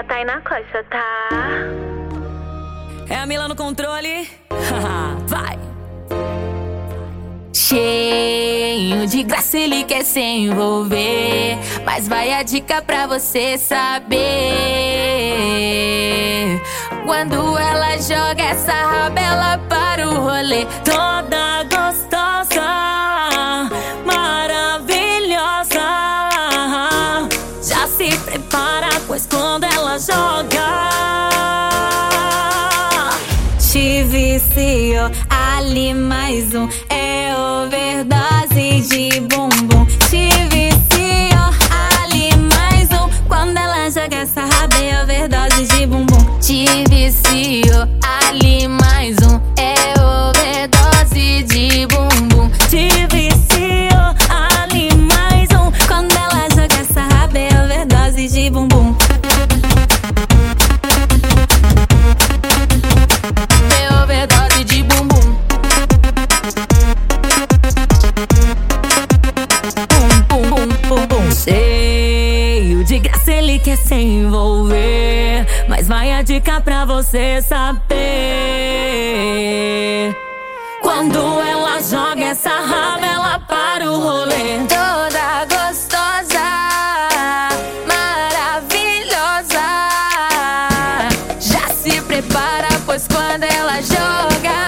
Tainá Costa, tá? É a Mila no controle. Vai! Cheio de graça, ele quer se envolver, mas vai a dica pra você saber. Quando ela joga essa rabela para o rolê, Toda gostosa, maravilhosa, já se prepara, pois quando ela joga, te viciou. Ali mais um, é overdose de bumbum. Te viciou. Ali mais um, quando ela joga essa raba, é overdose de bumbum. Te viciou. Ali mais um, é overdose de bumbum. te viciou. Ali mais um, quando ela joga essa raba, é overdose de bumbum. É overdose de bumbum. Cheio de graça, ele quer se envolver, mas vai a dica pra você saber. Quando ela joga essa raba, ela para o rolê. Toda gostosa, maravilhosa, já se prepara, pois quando ela joga,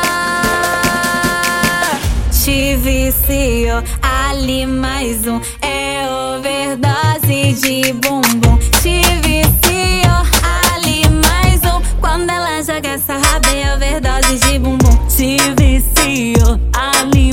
te viciou. Ali mais um, é overdose de bumbum. Te viciou. Ali mais um, quando ela joga essa raba, é overdose de bumbum. Te viciou. Ali